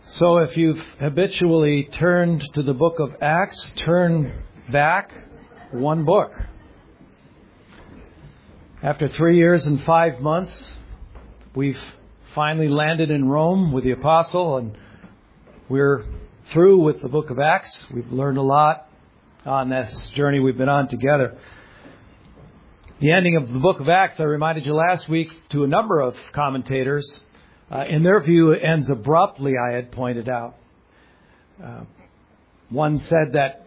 So if you've habitually turned to the book of Acts, turn back one book. After 3 years and 5 months, we've finally landed in Rome with the apostle, and we're through with the book of Acts. We've learned a lot on this journey we've been on together. The ending of the book of Acts, I reminded you last week to a number of commentators, in their view, it ends abruptly, I had pointed out. One said that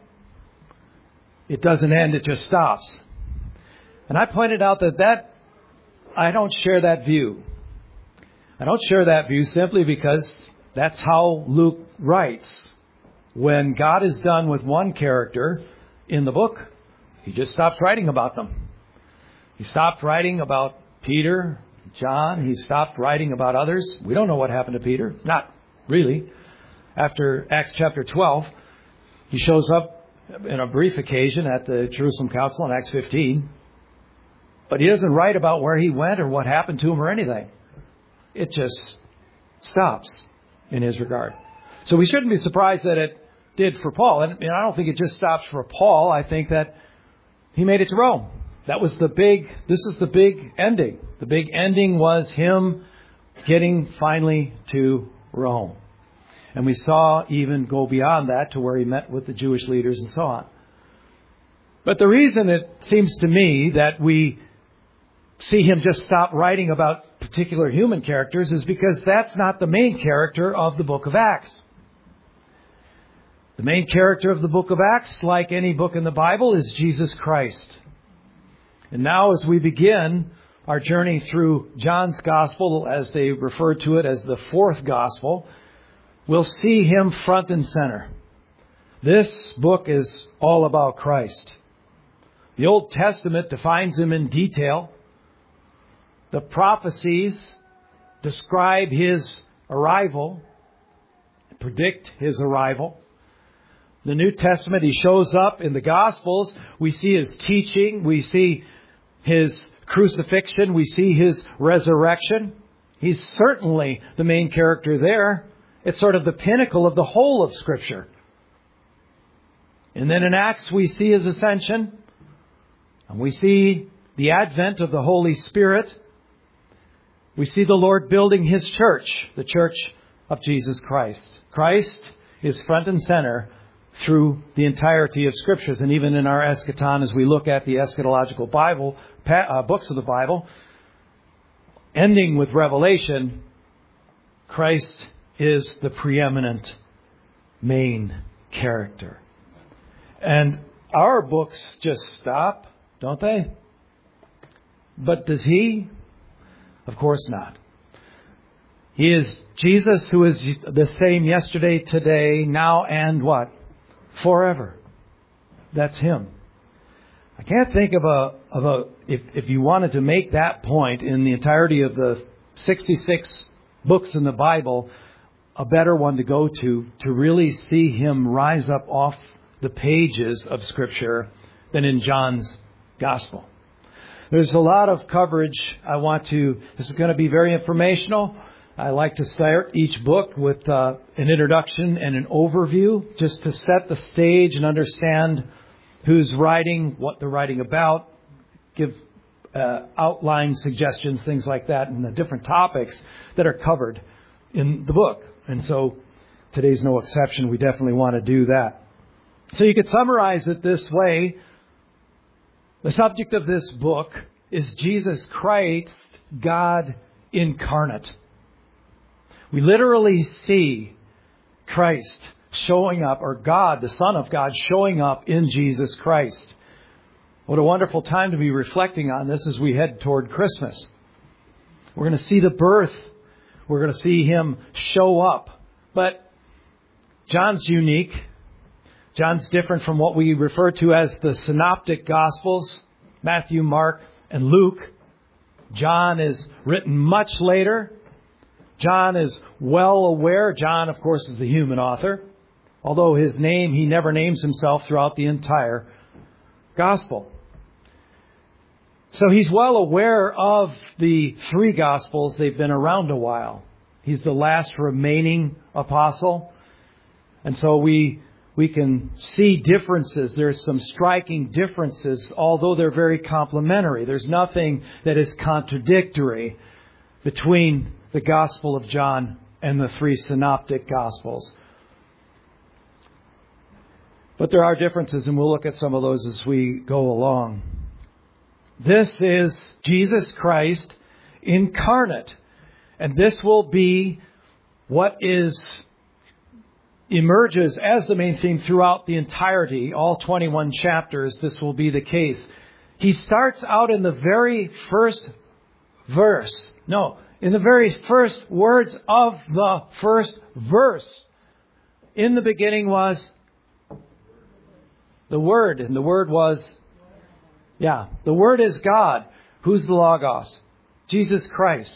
it doesn't end, it just stops. And I pointed out that I don't share that view. I don't share that view simply because that's how Luke writes. When God is done with one character in the book, he just stops writing about them. He stopped writing about Peter, John. He stopped writing about others. We don't know what happened to Peter. Not really. After Acts chapter 12, he shows up in a brief occasion at the Jerusalem Council in Acts 15. But he doesn't write about where he went or what happened to him or anything. It just stops in his regard. So we shouldn't be surprised that it did for Paul. And I don't think it just stops for Paul. I think that he made it to Rome. This is the big ending. The big ending was him getting finally to Rome. And we saw even go beyond that to where he met with the Jewish leaders and so on. But the reason it seems to me that we see him just stop writing about particular human characters is because that's not the main character of the book of Acts. The main character of the book of Acts, like any book in the Bible, is Jesus Christ. And now as we begin our journey through John's Gospel, as they refer to it as the fourth Gospel, we'll see him front and center. This book is all about Christ. The Old Testament defines him in detail. The prophecies describe his arrival, predict his arrival. The New Testament, he shows up in the Gospels. We see his teaching. We see his crucifixion. We see his resurrection. He's certainly the main character there. It's sort of the pinnacle of the whole of Scripture. And then in Acts, we see his ascension. And we see the advent of the Holy Spirit. We see the Lord building his church, the church of Jesus Christ. Christ is front and center through the entirety of Scriptures. And even in our eschaton, as we look at the eschatological Bible, books of the Bible, ending with Revelation, Christ is the preeminent main character. And our books just stop, don't they? But does he? Of course not. He is Jesus, who is the same yesterday, today, now, and what? Forever. That's him. I can't think of if you wanted to make that point in the entirety of the 66 books in the Bible, a better one to go to really see him rise up off the pages of Scripture than in John's Gospel. There's a lot of coverage this is going to be very informational. I like to start each book with an introduction and an overview, just to set the stage and understand who's writing, what they're writing about, give outline suggestions, things like that, and the different topics that are covered in the book. And so today's no exception. We definitely want to do that. So you could summarize it this way. The subject of this book is Jesus Christ, God incarnate. We literally see Christ showing up, or God, the Son of God, showing up in Jesus Christ. What a wonderful time to be reflecting on this as we head toward Christmas. We're going to see the birth. We're going to see him show up. But John's unique. John's different from what we refer to as the synoptic Gospels, Matthew, Mark, and Luke. John is written much later. John is well aware. John, of course, is the human author. Although he never names himself throughout the entire Gospel. So he's well aware of the three Gospels. They've been around a while. He's the last remaining apostle. And so we can see differences. There's some striking differences, although they're very complementary. There's nothing that is contradictory between the Gospel of John and the three synoptic Gospels. But there are differences, and we'll look at some of those as we go along. This is Jesus Christ incarnate. And this will be what emerges as the main theme throughout the entirety, all 21 chapters. This will be the case. He starts out in the very first verse. No, in the very first words of the first verse. In the beginning was the Word, and the Word was, the Word is God. Who's the Logos? Jesus Christ.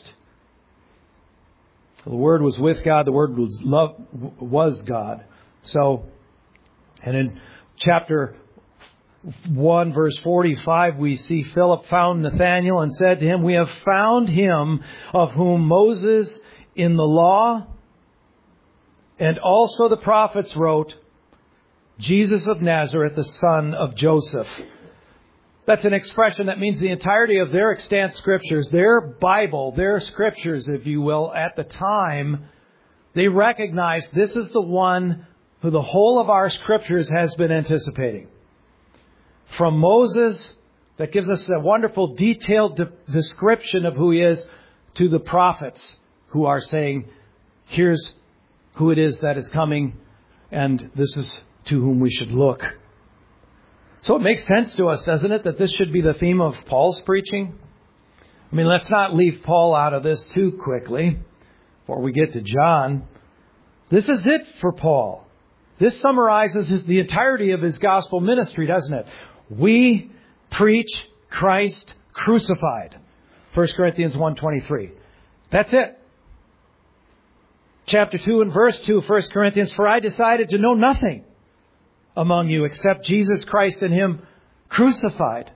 The Word was with God. The Word was God. So, and in chapter 1, verse 45, we see Philip found Nathanael and said to him, "We have found him of whom Moses in the law and also the prophets wrote, Jesus of Nazareth, the son of Joseph." That's an expression that means the entirety of their extant scriptures, their Bible, their scriptures, if you will, at the time, they recognize this is the one who the whole of our scriptures has been anticipating. From Moses, that gives us a wonderful detailed description of who he is, to the prophets who are saying, here's who it is that is coming, and this is to whom we should look. So it makes sense to us, doesn't it, that this should be the theme of Paul's preaching? I mean, let's not leave Paul out of this too quickly before we get to John. This is it for Paul. This summarizes the entirety of his gospel ministry, doesn't it? We preach Christ crucified. 1 Corinthians 1:23. That's it. Chapter 2 and verse 2, 1 Corinthians, "For I decided to know nothing among you except Jesus Christ and Him crucified."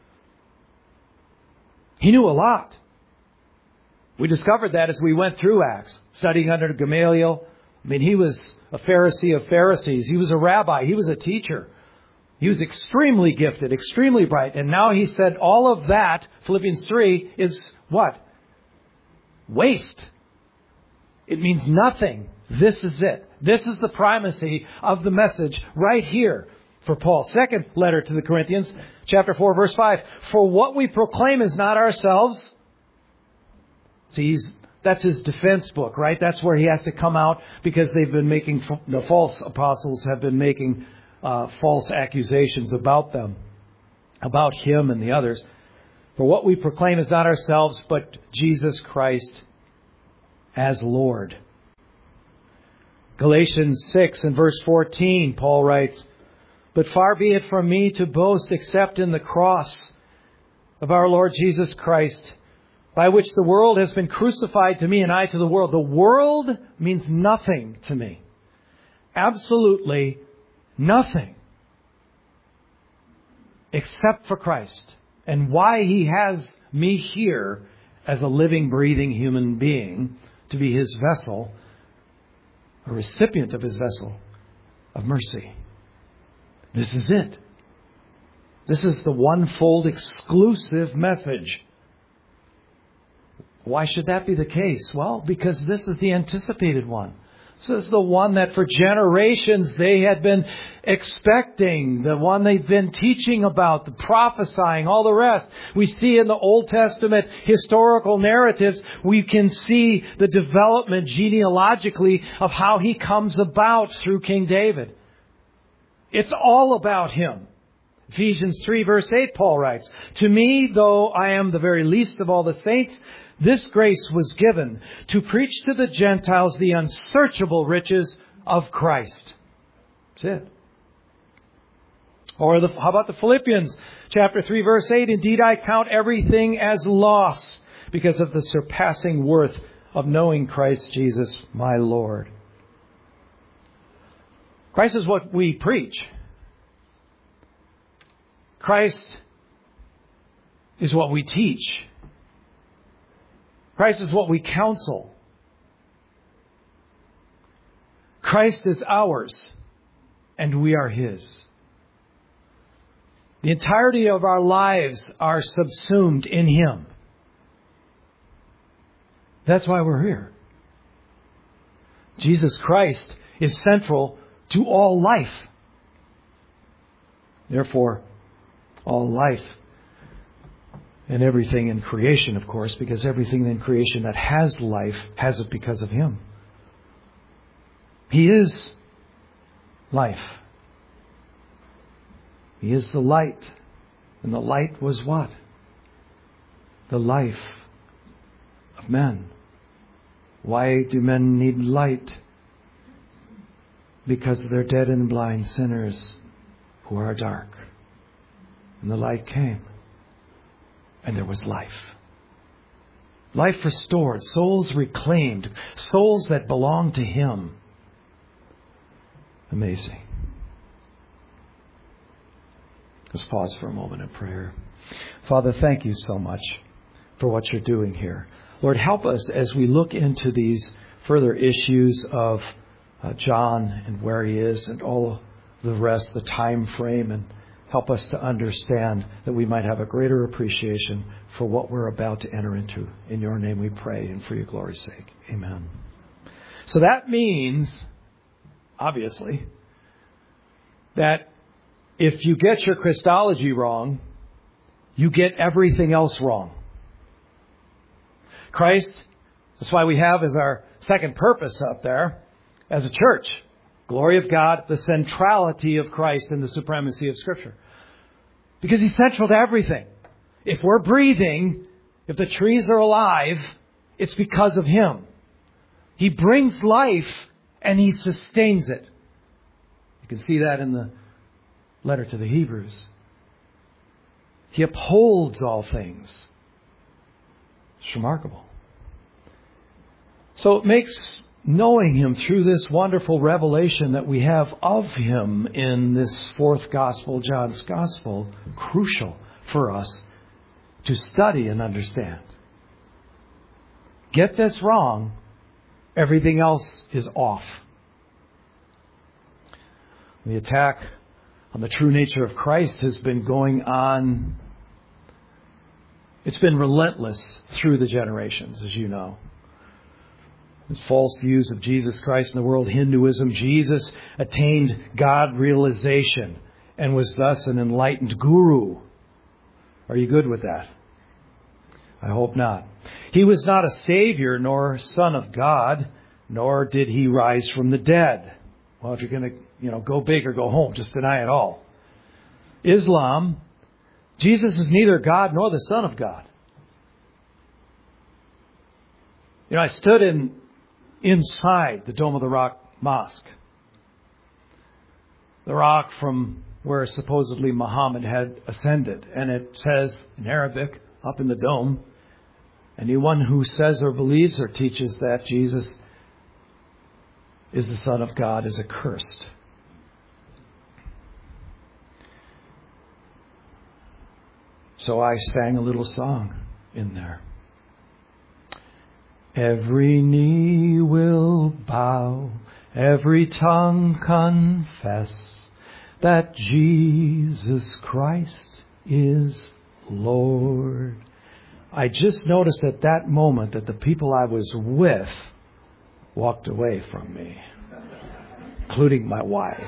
He knew a lot. We discovered that as we went through Acts, studying under Gamaliel. I mean, he was a Pharisee of Pharisees. He was a rabbi. He was a teacher. He was extremely gifted, extremely bright. And now he said all of that, Philippians 3, is what? Waste. It means nothing. This is it. This is the primacy of the message right here for Paul. Second letter to the Corinthians, chapter 4, verse 5. "For what we proclaim is not ourselves." See, that's his defense book, right? That's where he has to come out because they've been making, the false apostles have been making false accusations about them, about him and the others. "For what we proclaim is not ourselves, but Jesus Christ as Lord." Galatians 6 and verse 14, Paul writes, "But far be it from me to boast except in the cross of our Lord Jesus Christ, by which the world has been crucified to me and I to the world." The world means nothing to me. Absolutely nothing. Except for Christ. And why He has me here as a living, breathing human being to be His vessel, a recipient of His vessel of mercy. This is it. This is the one-fold exclusive message. Why should that be the case? Well, because this is the anticipated one. This is the one that for generations they had been expecting, the one they've been teaching about, the prophesying, all the rest. We see in the Old Testament historical narratives, we can see the development genealogically of how He comes about through King David. It's all about Him. Ephesians 3 verse 8, Paul writes, "To me, though I am the very least of all the saints, this grace was given to preach to the Gentiles the unsearchable riches of Christ." That's it. Or how about the Philippians chapter 3 verse 8? "Indeed, I count everything as loss because of the surpassing worth of knowing Christ Jesus, my Lord." Christ is what we preach. Christ is what we teach. Christ is what we counsel. Christ is ours, and we are His. The entirety of our lives are subsumed in Him. That's why we're here. Jesus Christ is central to all life. Therefore, all life and everything in creation, of course, because everything in creation that has life has it because of Him. He is life. He is the light. And the light was what? The life of men. Why do men need light? Because they're dead and blind sinners who are dark. And the light came. And there was life. Life restored. Souls reclaimed. Souls that belong to Him. Amazing. Let's pause for a moment in prayer. Father, thank you so much for what you're doing here. Lord, help us as we look into these further issues of John and where he is and all the rest, the time frame, and help us to understand that we might have a greater appreciation for what we're about to enter into. In your name we pray and for your glory's sake. Amen. So that means, obviously, that if you get your Christology wrong, you get everything else wrong. Christ, that's why we have as our second purpose up there, as a church, glory of God, the centrality of Christ and the supremacy of Scripture. Because He's central to everything. If we're breathing, if the trees are alive, it's because of Him. He brings life and He sustains it. You can see that in the letter to the Hebrews. He upholds all things. It's remarkable. So it makes knowing Him through this wonderful revelation that we have of Him in this fourth gospel, John's gospel, crucial for us to study and understand. Get this wrong, everything else is off. The attack on the true nature of Christ has been going on. It's been relentless through the generations, as you know. There's false views of Jesus Christ in the world, Hinduism. Jesus attained God realization and was thus an enlightened guru. Are you good with that? I hope not. He was not a savior nor son of God, nor did He rise from the dead. Well, if you're going to, go big or go home, just deny it all. Islam, Jesus is neither God nor the Son of God. I stood inside the Dome of the Rock Mosque. The rock from where supposedly Muhammad had ascended. And it says in Arabic, up in the dome, anyone who says or believes or teaches that Jesus is the Son of God is accursed. So I sang a little song in there. Every knee will bow, every tongue confess that Jesus Christ is Lord. I just noticed at that moment that the people I was with walked away from me, including my wife.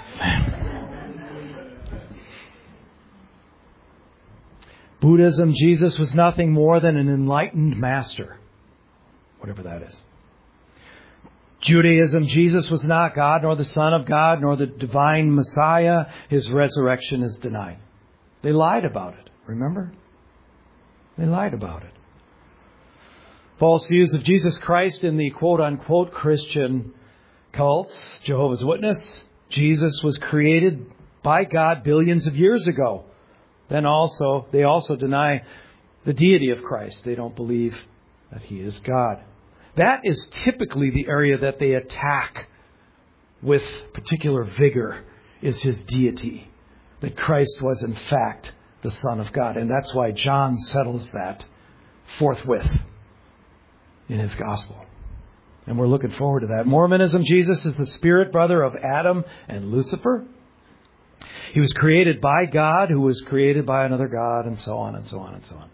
Buddhism, Jesus was nothing more than an enlightened master, whatever that is. Judaism, Jesus was not God, nor the Son of God, nor the divine Messiah. His resurrection is denied. They lied about it, remember? They lied about it. False views of Jesus Christ in the quote-unquote Christian cults, Jehovah's Witness. Jesus was created by God billions of years ago. Then they also deny the deity of Christ. They don't believe that He is God. That is typically the area that they attack with particular vigor, is His deity. That Christ was in fact the Son of God. And that's why John settles that forthwith in his gospel. And we're looking forward to that. Mormonism, Jesus is the spirit brother of Adam and Lucifer. He was created by God, who was created by another God, and so on and so on and so on.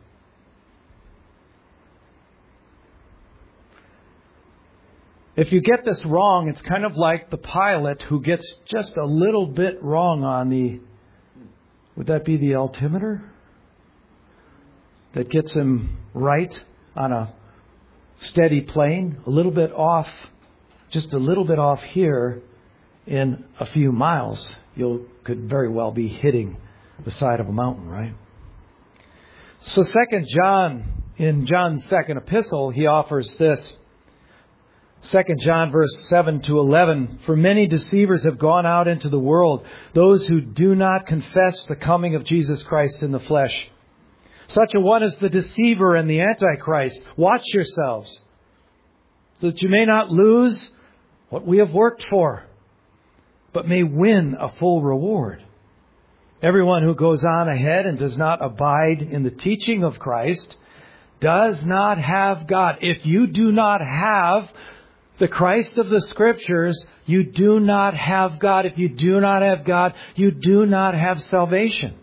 If you get this wrong, it's kind of like the pilot who gets just a little bit wrong on the, would that be the altimeter? That gets him right on a steady plane, a little bit off, just a little bit off here in a few miles. You could very well be hitting the side of a mountain, right? So 2 John, in John's second epistle, he offers this. 2 John verse 7 to 11, for many deceivers have gone out into the world, those who do not confess the coming of Jesus Christ in the flesh. Such a one is the deceiver and the Antichrist. Watch yourselves, so that you may not lose what we have worked for, but may win a full reward. Everyone who goes on ahead and does not abide in the teaching of Christ does not have God. If you do not have the Christ of the Scriptures, you do not have God. If you do not have God, you do not have salvation.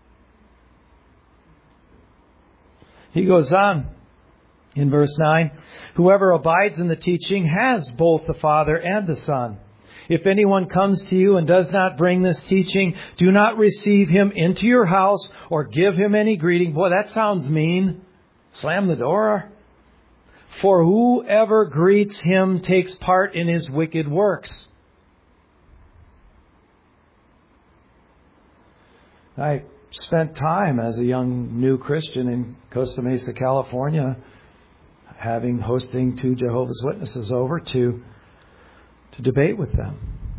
He goes on in verse 9, whoever abides in the teaching has both the Father and the Son. If anyone comes to you and does not bring this teaching, do not receive him into your house or give him any greeting. Boy, that sounds mean. Slam the door. For whoever greets him takes part in his wicked works. I spent time as a young new Christian in Costa Mesa, California, hosting 2 Jehovah's Witnesses over to debate with them.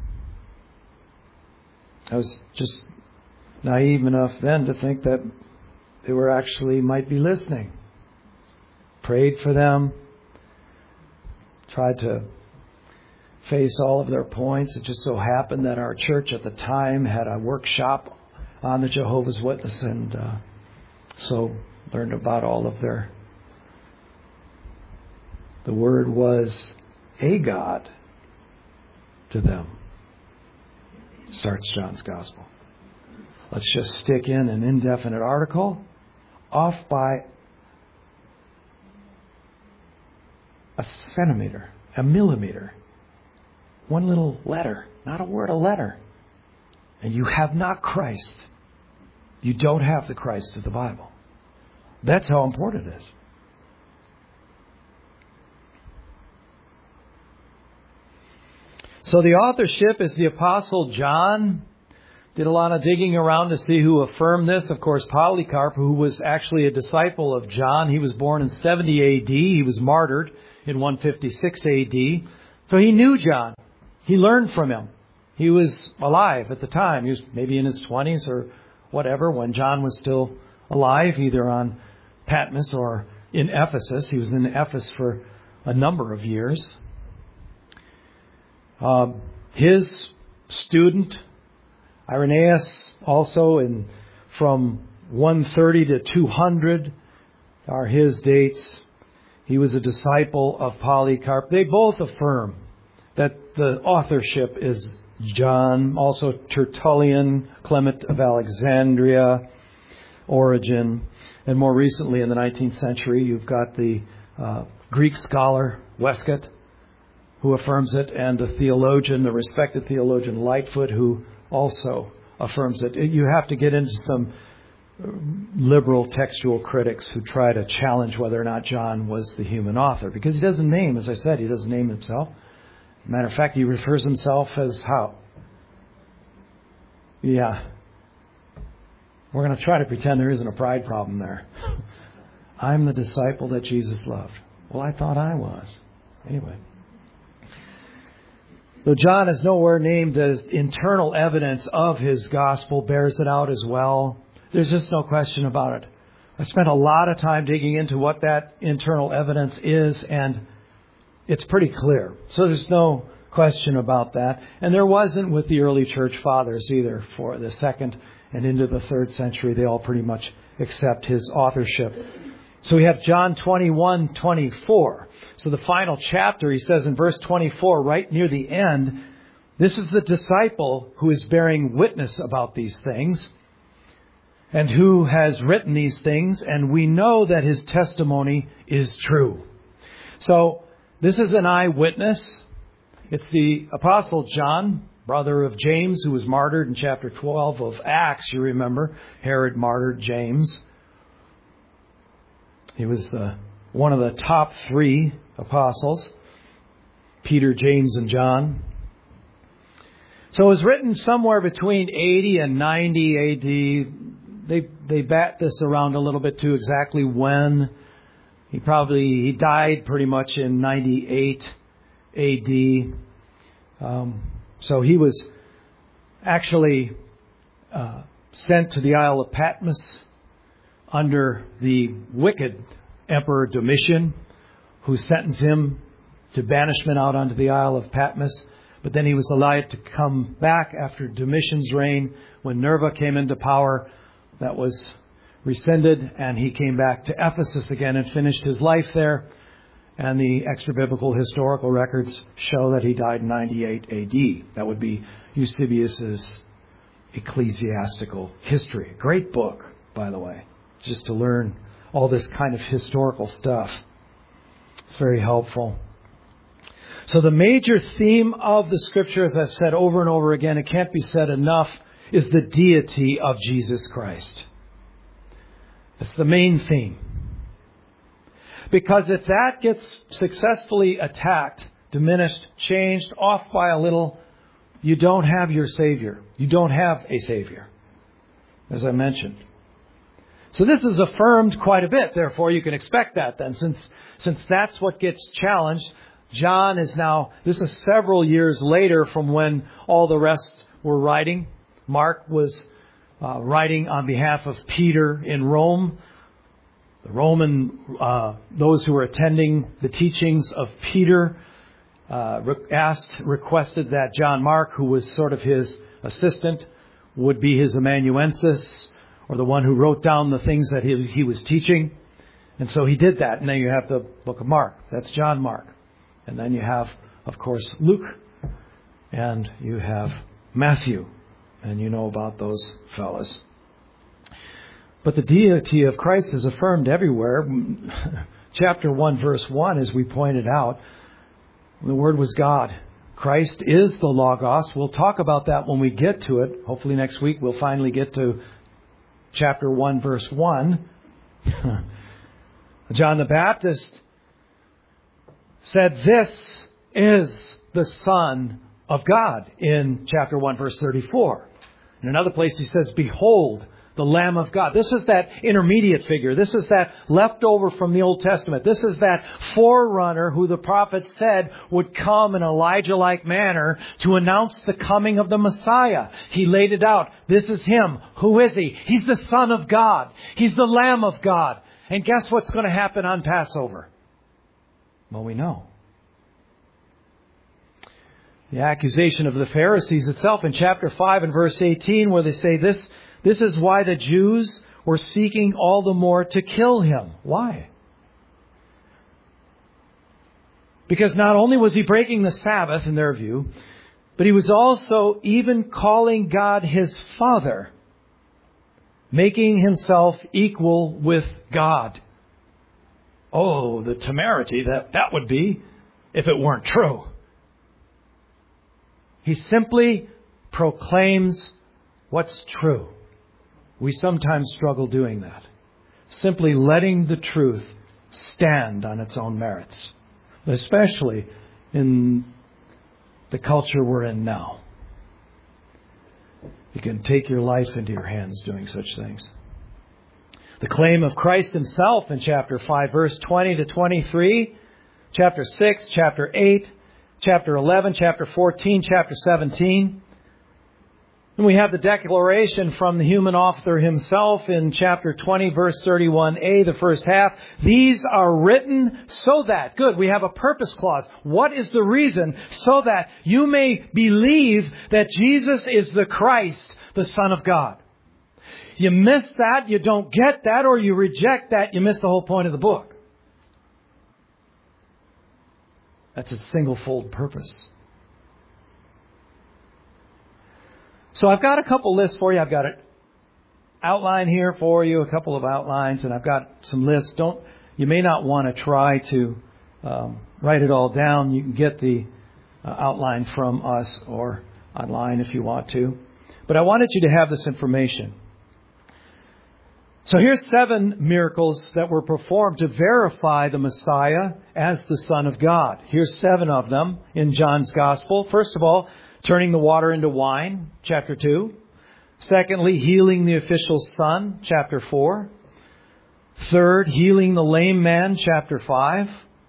I was just naive enough then to think that they were actually might be listening. Prayed for them, tried to face all of their points. It just so happened that our church at the time had a workshop on the Jehovah's Witness, and so learned about all of the word was a God to them. Starts John's Gospel. Let's just stick in an indefinite article off by a centimeter, a millimeter. One little letter, not a word, a letter. And you have not Christ. You don't have the Christ of the Bible. That's how important it is. So the authorship is the Apostle John. Did a lot of digging around to see who affirmed this. Of course, Polycarp, who was actually a disciple of John. He was born in 70 A.D. He was martyred in 156 A.D. So he knew John. He learned from him. He was alive at the time. He was maybe in his 20s or whatever when John was still alive, either on Patmos or in Ephesus. He was in Ephesus for a number of years. His student, Irenaeus, also from 130 to 200 are his dates. He was a disciple of Polycarp. They both affirm that the authorship is John, also Tertullian, Clement of Alexandria, Origen, and more recently in the 19th century, you've got the Greek scholar Westcott, who affirms it, and the theologian, the respected theologian Lightfoot, who also affirms it. You have to get into some liberal textual critics who try to challenge whether or not John was the human author, because he doesn't name, as I said, he doesn't name himself. Matter of fact, he refers himself as how? Yeah. We're going to try to pretend there isn't a pride problem there. I'm the disciple that Jesus loved. Well, I thought I was. Anyway. Though John is nowhere named, the internal evidence of his gospel bears it out as well. There's just no question about it. I spent a lot of time digging into what that internal evidence is, and it's pretty clear. So there's no question about that. And there wasn't with the early church fathers either. For the 2nd and into the 3rd century, they all pretty much accept his authorship. So we have John 21:24. So the final chapter, he says in verse 24, right near the end, this is the disciple who is bearing witness about these things and who has written these things, and we know that his testimony is true. So this is an eyewitness. It's the Apostle John, brother of James, who was martyred in chapter 12 of Acts, you remember. Herod martyred James. He was one of the top 3 apostles, Peter, James, and John. So it was written somewhere between 80 and 90 A.D. They bat this around a little bit too, exactly when. He died pretty much in 98 A.D. So he was actually sent to the Isle of Patmos under the wicked Emperor Domitian, who sentenced him to banishment out onto the Isle of Patmos. But then he was allowed to come back after Domitian's reign. When Nerva came into power, that was rescinded, and he came back to Ephesus again and finished his life there. And the extra-biblical historical records show that he died in 98 A.D. That would be Eusebius's Ecclesiastical History. Great book, by the way, just to learn all this kind of historical stuff. It's very helpful. So the major theme of the Scripture, as I've said over and over again, it can't be said enough, is the deity of Jesus Christ. It's the main theme. Because if that gets successfully attacked, diminished, changed, off by a little, you don't have your Savior. You don't have a Savior, as I mentioned. So this is affirmed quite a bit. Therefore, you can expect that then. Since that's what gets challenged, John is now, this is several years later from when all the rest were writing. Mark was writing on behalf of Peter in Rome. The Roman, those who were attending the teachings of Peter requested that John Mark, who was sort of his assistant, would be his amanuensis, or the one who wrote down the things that he was teaching. And so he did that. And then you have the book of Mark. That's John Mark. And then you have, of course, Luke. And you have Matthew. And you know about those fellas. But the deity of Christ is affirmed everywhere. Chapter 1, verse 1, as we pointed out, the Word was God. Christ is the Logos. We'll talk about that when we get to it. Hopefully next week we'll finally get to chapter 1, verse 1. John the Baptist said, "This is the Son of God," in chapter 1, verse 34. In another place he says, "Behold, the Lamb of God." This is that intermediate figure. This is that leftover from the Old Testament. This is that forerunner who the prophet said would come in Elijah-like manner to announce the coming of the Messiah. He laid it out. This is Him. Who is He? He's the Son of God. He's the Lamb of God. And guess what's going to happen on Passover? Well, we know. The accusation of the Pharisees itself in chapter 5 and verse 18, where they say this is why the Jews were seeking all the more to kill Him. Why? Because not only was He breaking the Sabbath, in their view, but He was also even calling God His Father, making Himself equal with God. Oh, the temerity that would be if it weren't true. He simply proclaims what's true. We sometimes struggle doing that. Simply letting the truth stand on its own merits. Especially in the culture we're in now. You can take your life into your hands doing such things. The claim of Christ Himself in chapter 5, verse 20 to 23, chapter 6, chapter 8, chapter 11, chapter 14, chapter 17. And we have the declaration from the human author himself in chapter 20, verse 31a, the first half. These are written so that, good, we have a purpose clause. What is the reason? So that you may believe that Jesus is the Christ, the Son of God. You miss that, you don't get that, or you reject that, you miss the whole point of the book. That's a single-fold purpose. So I've got a couple lists for you. I've got an outline here for you, a couple of outlines, and I've got some lists. You may not want to try to write it all down. You can get the outline from us or online if you want to. But I wanted you to have this information. So here's 7 miracles that were performed to verify the Messiah as the Son of God. Here's 7 of them in John's Gospel. First of all, turning the water into wine, chapter 2. Secondly, healing the official's son, chapter 4. Third, healing the lame man, chapter 5.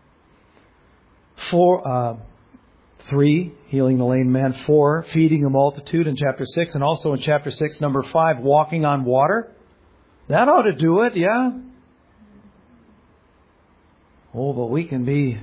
3, healing the lame man. 4, feeding a multitude in chapter 6. And also in chapter 6, number 5, walking on water. That ought to do it, yeah? Oh, but we can be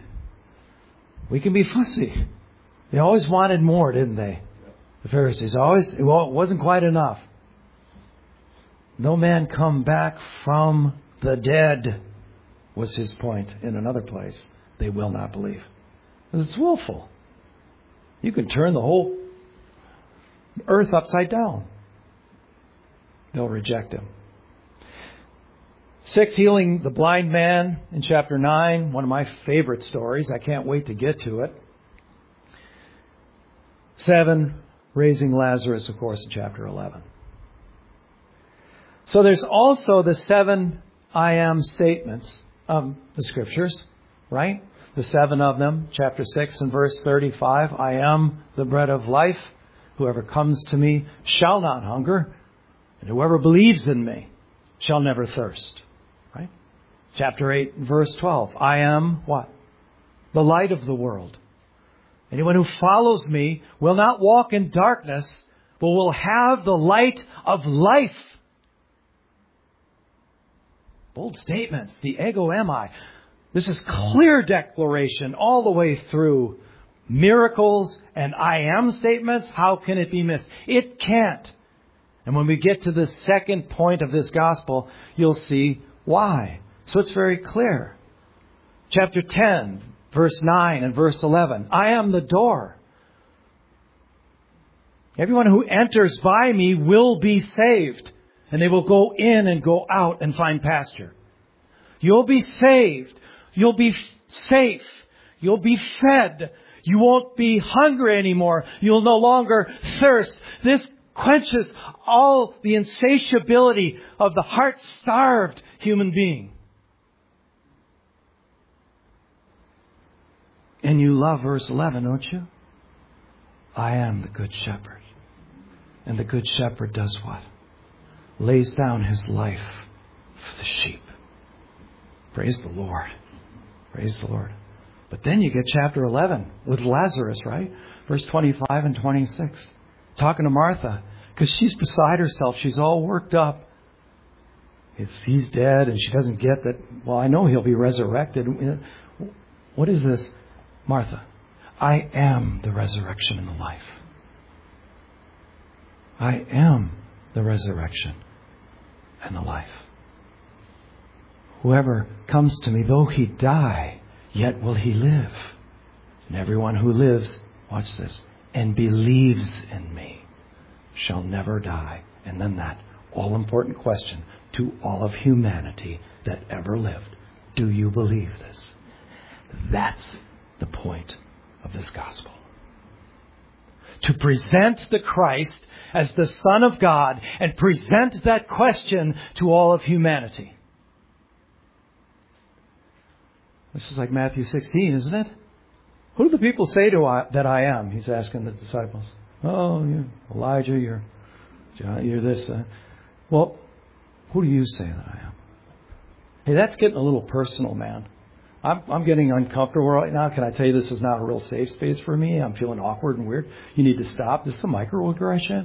fussy. They always wanted more, didn't they? The Pharisees it wasn't quite enough. No man come back from the dead was his point in another place. They will not believe. It's willful. You can turn the whole earth upside down. They'll reject him. 6, healing the blind man in chapter 9. One of my favorite stories. I can't wait to get to it. 7, raising Lazarus, of course, in chapter 11. So there's also the 7 I am statements of the Scriptures, right? The 7 of them, chapter 6 and verse 35. I am the bread of life. Whoever comes to me shall not hunger, and whoever believes in me shall never thirst. Right? Chapter 8, verse 12. I am what? The light of the world. Anyone who follows me will not walk in darkness, but will have the light of life. Bold statements. The ego eimi. This is clear declaration all the way through. Miracles and I am statements. How can it be missed? It can't. And when we get to the second point of this gospel, you'll see why. So it's very clear. Chapter 10, verse 9 and verse 11. I am the door. Everyone who enters by me will be saved. And they will go in and go out and find pasture. You'll be saved. You'll be safe. You'll be fed. You won't be hungry anymore. You'll no longer thirst. This quenches all the insatiability of the heart-starved human being. And you love verse 11, don't you? I am the good shepherd. And the good shepherd does what? Lays down his life for the sheep. Praise the Lord. Praise the Lord. But then you get chapter 11 with Lazarus, right? Verse 25 and 26. Talking to Martha. Because she's beside herself. She's all worked up. If he's dead and she doesn't get that, well, I know he'll be resurrected. What is this? Martha, I am the resurrection and the life. I am the resurrection and the life. Whoever comes to me, though he die, yet will he live. And everyone who lives, watch this, and believes in me shall never die. And then that all-important question to all of humanity that ever lived. Do you believe this? That's the point of this gospel. To present the Christ as the Son of God and present that question to all of humanity. This is like Matthew 16, isn't it? Who do the people say that I am? He's asking the disciples. Oh, you're Elijah, you're John, you're this. Well, who do you say that I am? Hey, that's getting a little personal, man. I'm getting uncomfortable right now. Can I tell you this is not a real safe space for me? I'm feeling awkward and weird. You need to stop. This is a microaggression.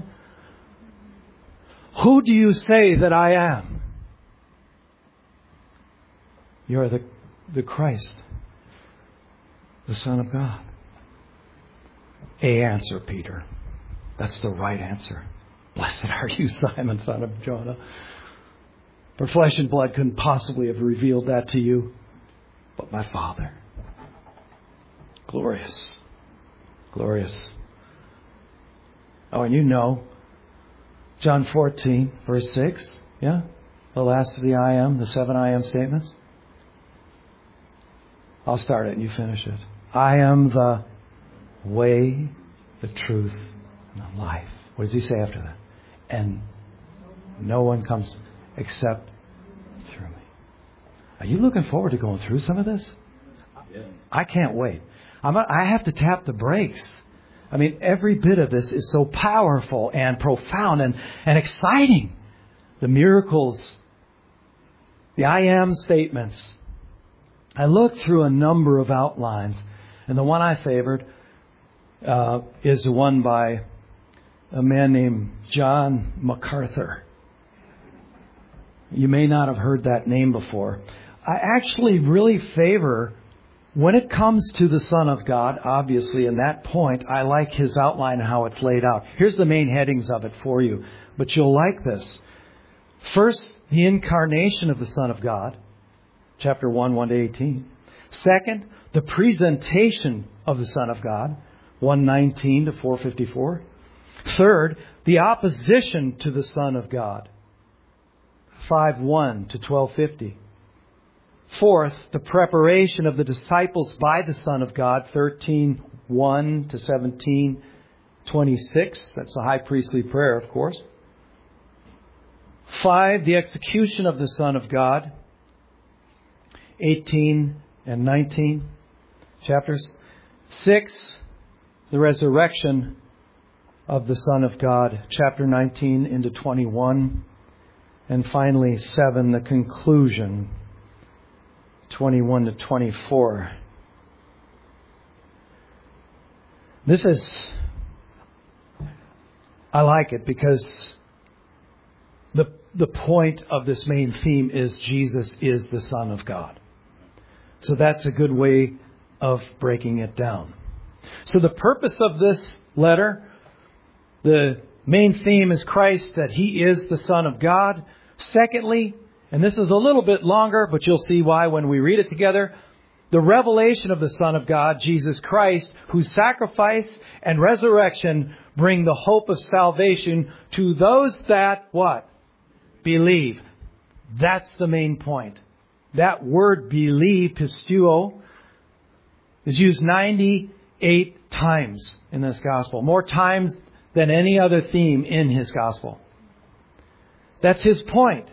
Who do you say that I am? You're the Christ, the Son of God. A answer, Peter. That's the right answer. Blessed are you, Simon, son of Jonah. For flesh and blood couldn't possibly have revealed that to you, but my Father. Glorious. Glorious. Oh, and you know, John 14, verse 6, yeah? The last of the I am, the 7 I am statements. I'll start it and you finish it. I am the way, the truth, and the life. What does he say after that? And no one comes except through me. Are you looking forward to going through some of this? Yeah. I can't wait. I have to tap the brakes. I mean, every bit of this is so powerful and profound and exciting. The miracles, the I am statements. I looked through a number of outlines, and the one I favored is the one by a man named John MacArthur. You may not have heard that name before. I actually really favor, when it comes to the Son of God, obviously, in that point, I like his outline and how it's laid out. Here's the main headings of it for you, but you'll like this. First, the incarnation of the Son of God, chapter 1, 1 to 18. Second, the presentation of the Son of God, 1:19 to 4:54. Third, the opposition to the Son of God, 5:1 to 12:50. Fourth, the preparation of the disciples by the Son of God, 13:1 to 17:26. That's the high priestly prayer, of course. 5, the execution of the Son of God, 18 and 19 chapters. 6, the resurrection of the Son of God, chapter 19 into 21. And finally, 7, the conclusion, 21 to 24. I like it because the point of this main theme is Jesus is the Son of God. So that's a good way of breaking it down. So the purpose of this letter, the main theme is Christ, that He is the Son of God. Secondly, and this is a little bit longer, but you'll see why when we read it together, the revelation of the Son of God, Jesus Christ, whose sacrifice and resurrection bring the hope of salvation to those that, what? Believe. That's the main point. That word believe, pisteuo, is used 98 times in this gospel. More times than any other theme in his gospel. That's his point.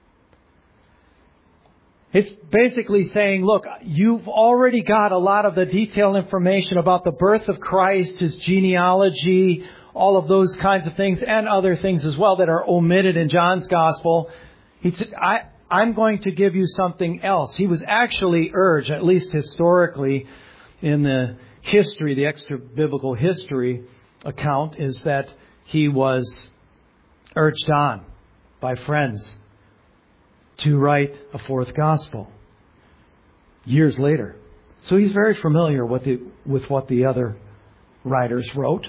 It's basically saying, look, you've already got a lot of the detailed information about the birth of Christ, His genealogy, all of those kinds of things, and other things as well that are omitted in John's gospel. He said, I'm going to give you something else. He was actually urged, at least historically, in the history, the extra biblical history account, is that he was urged on by friends to write a fourth gospel years later. So he's very familiar with what the other writers wrote.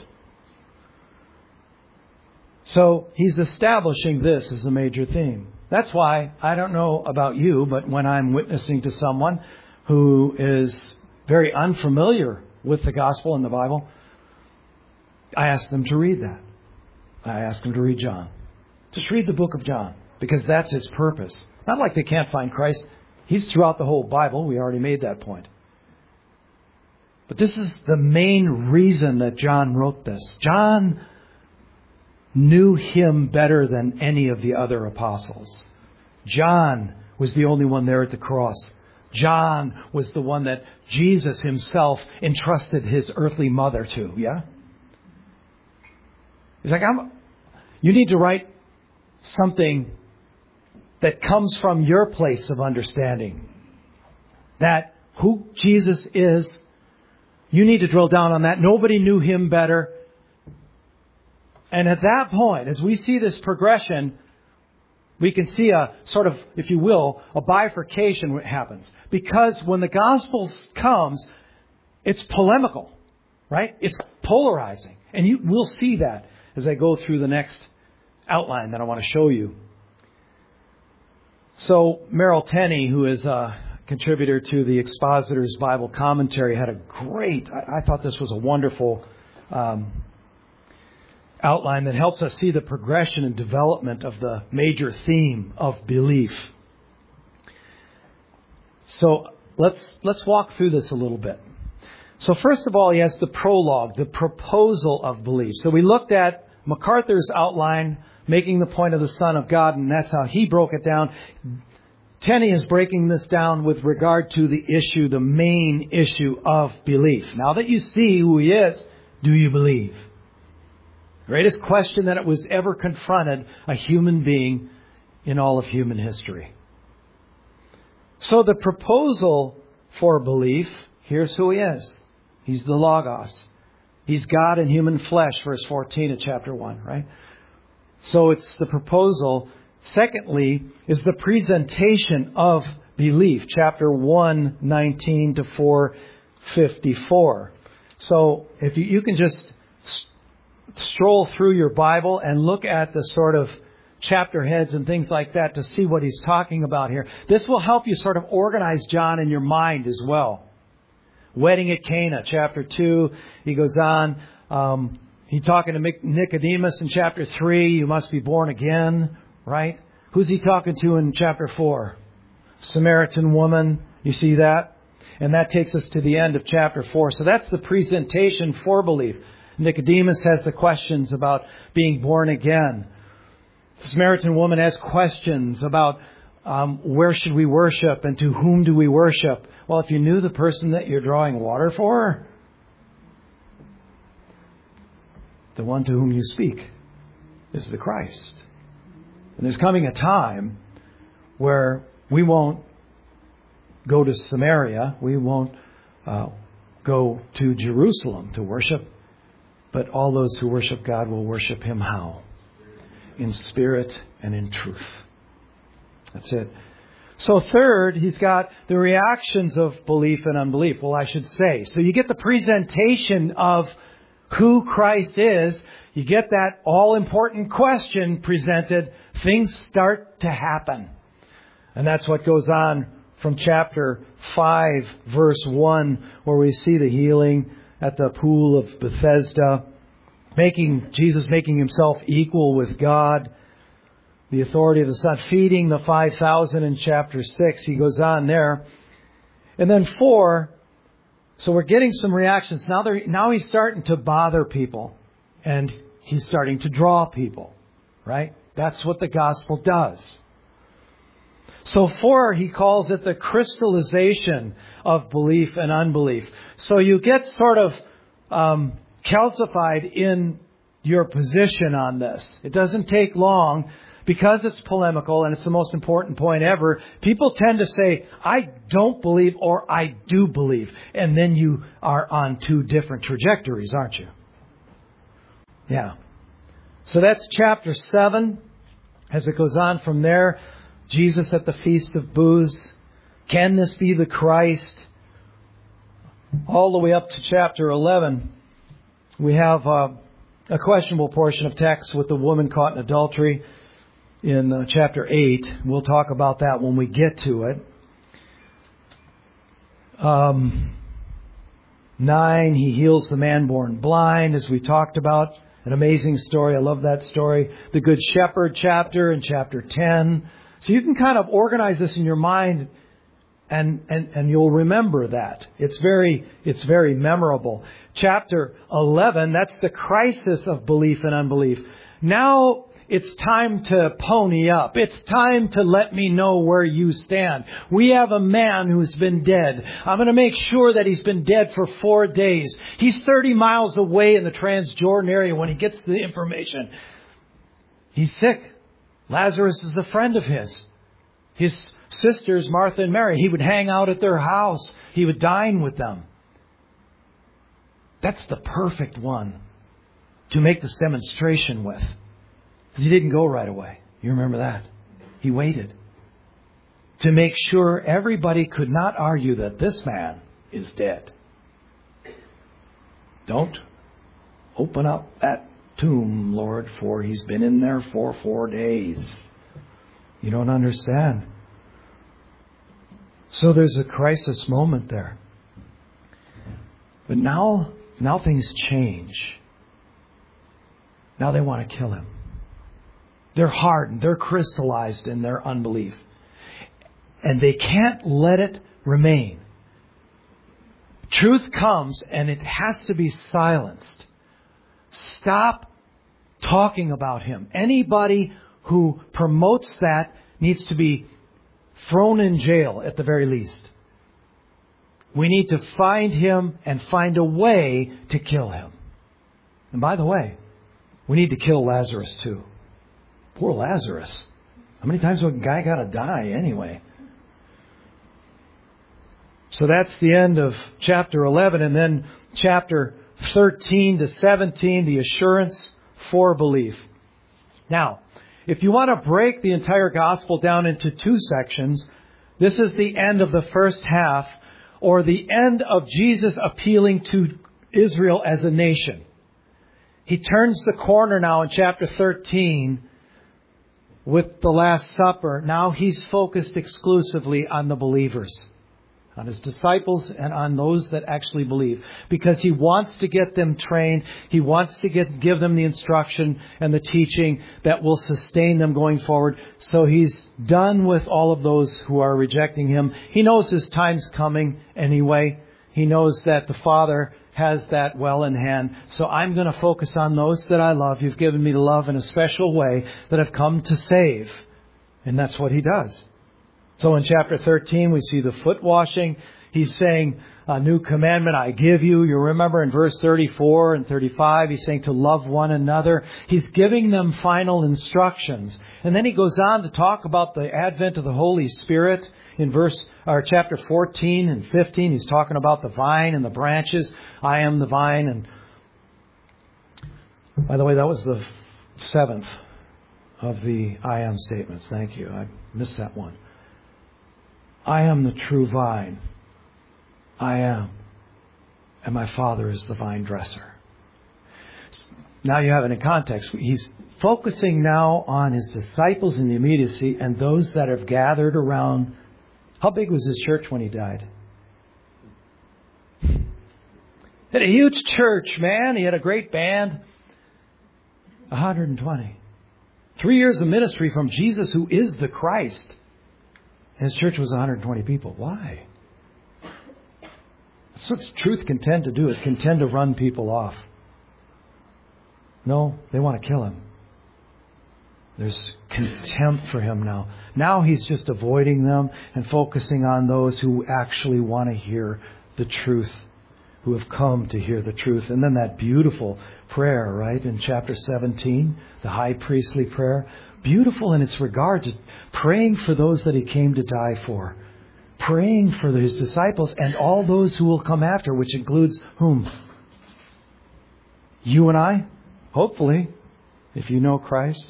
So he's establishing this as a major theme. That's why, I don't know about you, but when I'm witnessing to someone who is very unfamiliar with the gospel and the Bible, I ask them to read that. I ask them to read John. Just read the book of John, because that's its purpose. Not like they can't find Christ. He's throughout the whole Bible. We already made that point. But this is the main reason that John wrote this. John knew Him better than any of the other apostles. John was the only one there at the cross. John was the one that Jesus Himself entrusted His earthly mother to. Yeah? He's like, you need to write something that comes from your place of understanding. That who Jesus is, you need to drill down on that. Nobody knew Him better. And at that point, as we see this progression, we can see a sort of, if you will, a bifurcation happens. Because when the gospel comes, it's polemical, right? It's polarizing. And we'll see that as I go through the next outline that I want to show you. So Merrill Tenney, who is a contributor to the Expositor's Bible Commentary, had a great, I thought this was a wonderful outline that helps us see the progression and development of the major theme of belief. So let's walk through this a little bit. So first of all, he has the prologue, the proposal of belief. So we looked at MacArthur's outline, making the point of the Son of God, and that's how he broke it down. Tenney is breaking this down with regard to the issue, the main issue of belief. Now that you see who he is, do you believe? Greatest question that it was ever confronted a human being in all of human history. So the proposal for belief, here's who he is. He's the Logos. He's God in human flesh, verse 14 of chapter 1, right? So it's the proposal. Secondly, is the presentation of belief, chapter 1, 19 to 4, 54. So if you can just stroll through your Bible and look at the sort of chapter heads and things like that to see what he's talking about here. This will help you sort of organize John in your mind as well. Wedding at Cana, chapter 2. He goes on. He's talking to Nicodemus in chapter 3. You must be born again, right? Who's he talking to in chapter 4? Samaritan woman. You see that? And that takes us to the end of chapter 4. So that's the presentation for belief. Nicodemus has the questions about being born again. The Samaritan woman has questions about where should we worship and to whom do we worship. Well, if you knew the person that you're drawing water for, the one to whom you speak is the Christ. And there's coming a time where we won't go to Samaria, we won't go to Jerusalem to worship, but all those who worship God will worship Him how? In spirit and in truth. That's it. So third, he's got the reactions of belief and unbelief. Well, I should say. So you get the presentation of who Christ is. You get that all-important question presented. Things start to happen. And that's what goes on from chapter 5, verse 1, where we see the healing at the pool of Bethesda. Jesus making himself equal with God. The authority of the Son. Feeding the 5,000 in chapter 6. He goes on there. And then 4. So we're getting some reactions. Now he's starting to bother people. And he's starting to draw people. Right? That's what the gospel does. So 4, he calls it the crystallization of belief and unbelief. So you get sort of calcified in your position on this. It doesn't take long. Because it's polemical and it's the most important point ever, people tend to say, I don't believe or I do believe. And then you are on two different trajectories, aren't you? Yeah. So that's chapter 7. As it goes on from there, Jesus at the Feast of Booths. Can this be the Christ? All the way up to chapter 11, we have a questionable portion of text with the woman caught in adultery. In chapter 8, we'll talk about that when we get to it. 9, he heals the man born blind, as we talked about. An amazing story. I love that story. The Good Shepherd chapter in chapter 10. So you can kind of organize this in your mind and you'll remember that. It's very memorable. Chapter 11, that's the crisis of belief and unbelief. Now it's time to pony up. It's time to let me know where you stand. We have a man who's been dead. I'm going to make sure that he's been dead for 4 days. He's 30 miles away in the Transjordan area when he gets the information. He's sick. Lazarus is a friend of his. His sisters, Martha and Mary, he would hang out at their house. He would dine with them. That's the perfect one to make this demonstration with. Because he didn't go right away. You remember that? He waited to make sure everybody could not argue that this man is dead. Don't open up that tomb, Lord, for he's been in there for 4 days. You don't understand. So there's a crisis moment there. But now things change. Now they want to kill him. They're hardened. They're crystallized in their unbelief. And they can't let it remain. Truth comes and it has to be silenced. Stop talking about him. Anybody who promotes that needs to be thrown in jail at the very least. We need to find him and find a way to kill him. And by the way, we need to kill Lazarus too. Poor Lazarus. How many times has a guy got to die anyway? So that's the end of chapter 11. And then chapter 13 to 17, the assurance for belief. Now, if you want to break the entire gospel down into 2 sections, this is the end of the first half, or the end of Jesus appealing to Israel as a nation. He turns the corner now in chapter 13 with the Last Supper. Now he's focused exclusively on the believers, on his disciples and on those that actually believe. Because he wants to get them trained. He wants to give them the instruction and the teaching that will sustain them going forward. So he's done with all of those who are rejecting him. He knows his time's coming anyway. He knows that the Father has that well in hand. So I'm going to focus on those that I love. You've given me to love in a special way that I've come to save. And that's what he does. So in chapter 13, we see the foot washing. He's saying, a new commandment I give you. You remember in verse 34 and 35, he's saying to love one another. He's giving them final instructions. And then he goes on to talk about the advent of the Holy Spirit. In chapter 14 and 15, he's talking about the vine and the branches. I am the vine. And by the way, that was the 7th of the I am statements. Thank you. I missed that one. I am the true vine. I am. And my Father is the vine dresser. Now you have it in context. He's focusing now on his disciples in the immediacy and those that have gathered around. How big was his church when he died? He had a huge church, man. He had a great band. 120. 3 years of ministry from Jesus, who is the Christ. His church was 120 people. Why? That's what truth can tend to do. It can tend to run people off. No, they want to kill him. There's contempt for him now. Now he's just avoiding them and focusing on those who actually want to hear the truth, who have come to hear the truth. And then that beautiful prayer, right, in chapter 17, the high priestly prayer. Beautiful in its regard to praying for those that he came to die for. Praying for his disciples and all those who will come after, which includes whom? You and I, hopefully, if you know Christ.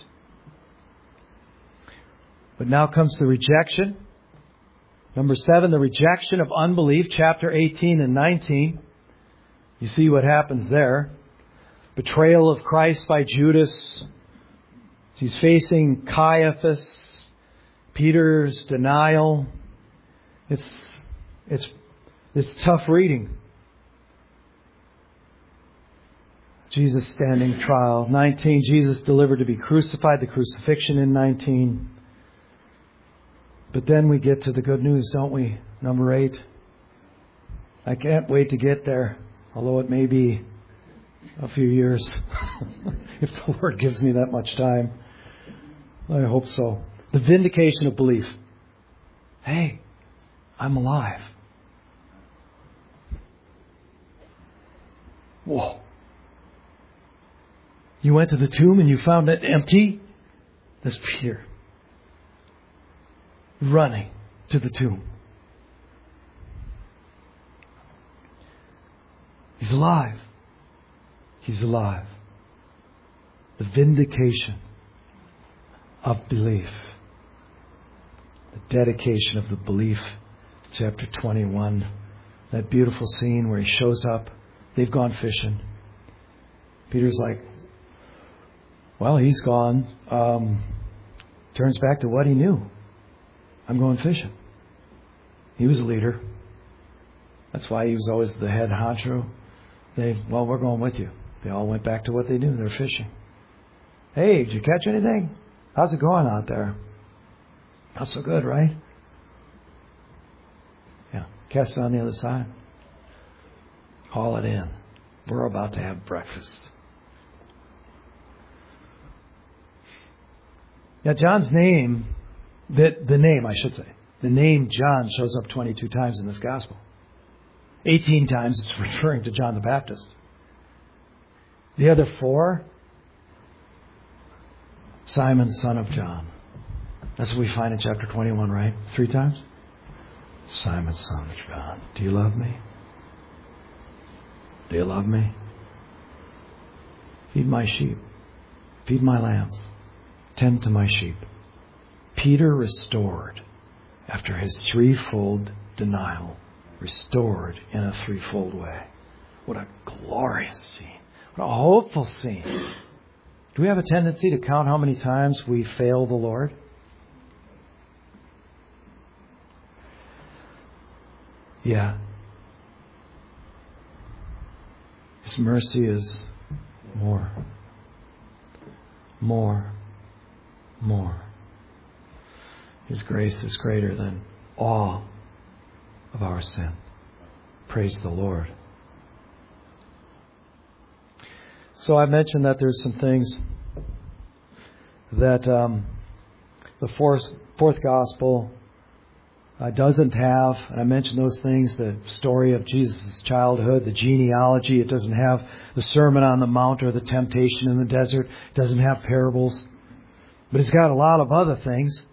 But now comes the rejection. Number 7, the rejection of unbelief, chapter 18 and 19. You see what happens there. Betrayal of Christ by Judas. He's facing Caiaphas, Peter's denial. It's tough reading. Jesus standing trial. 19, Jesus delivered to be crucified, the crucifixion in 19. But then we get to the good news, don't we? Number 8. I can't wait to get there, although it may be a few years. If the Lord gives me that much time. I hope so. The vindication of belief. Hey, I'm alive. Whoa. You went to the tomb and you found it empty? That's Peter. Running to the tomb. He's alive. He's alive. The vindication of belief. The dedication of the belief. Chapter 21. That beautiful scene where he shows up. They've gone fishing. Peter's like, Well, he's gone. Turns back to what he knew. I'm going fishing. He was a leader. That's why he was always the head honcho. We're going with you. They all went back to what they knew. They're fishing. Hey, did you catch anything? How's it going out there? Not so good, right? Yeah. Cast it on the other side. Haul it in. We're about to have breakfast. Yeah, John's name, the name John shows up 22 times in this gospel. 18 times it's referring to John the Baptist. The other 4, Simon, son of John. That's what we find in chapter 21, right? 3 times? Simon, son of John. Do you love me? Do you love me? Feed my sheep. Feed my lambs. Tend to my sheep. Peter restored after his 3-fold denial. Restored in a 3-fold way. What a glorious scene. What a hopeful scene. Do we have a tendency to count how many times we fail the Lord? Yeah. His mercy is more. More. More. His grace is greater than all of our sin. Praise the Lord. So I mentioned that there's some things that the fourth gospel doesn't have. And I mentioned those things, the story of Jesus' childhood, the genealogy. It doesn't have the Sermon on the Mount or the temptation in the desert. It doesn't have parables. But it's got a lot of other things.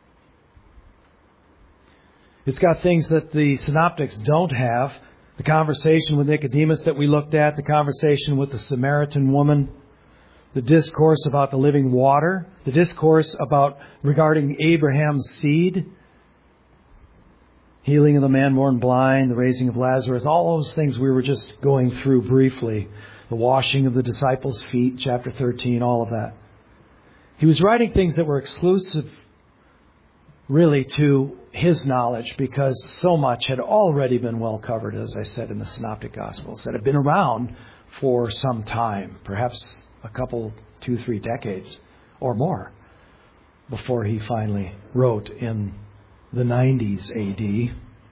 It's got things that the synoptics don't have. The conversation with Nicodemus that we looked at, the conversation with the Samaritan woman, the discourse about the living water, the discourse about regarding Abraham's seed, healing of the man born blind, the raising of Lazarus, all those things we were just going through briefly. The washing of the disciples' feet, chapter 13, all of that. He was writing things that were exclusive really to his knowledge because so much had already been well covered, as I said, in the Synoptic Gospels that had been around for some time, perhaps a couple, 2-3 decades or more before he finally wrote in the 90s AD.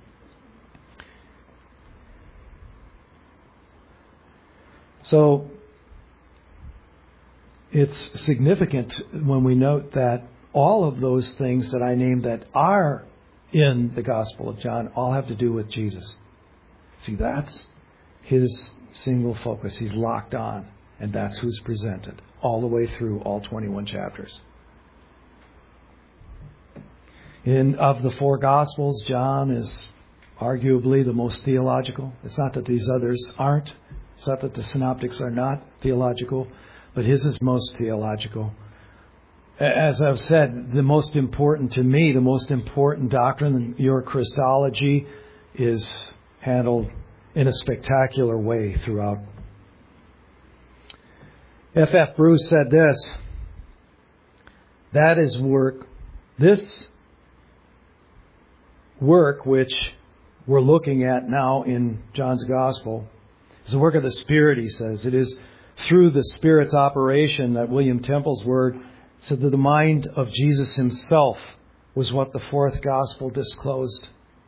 So it's significant when we note that all of those things that I named that are in the Gospel of John all have to do with Jesus. See, that's his single focus. He's locked on, and that's who's presented all the way through all 21 chapters. Of the 4 Gospels, John is arguably the most theological. It's not that these others aren't. It's not that the synoptics are not theological, but his is most theological. As I've said, the most important to me, the most important doctrine in your Christology is handled in a spectacular way throughout. F.F. Bruce said this, that is work, this work which we're looking at now in John's Gospel is the work of the Spirit, he says. It is through the Spirit's operation that William Temple's word said that the mind of Jesus himself was what the 4th Gospel disclosed.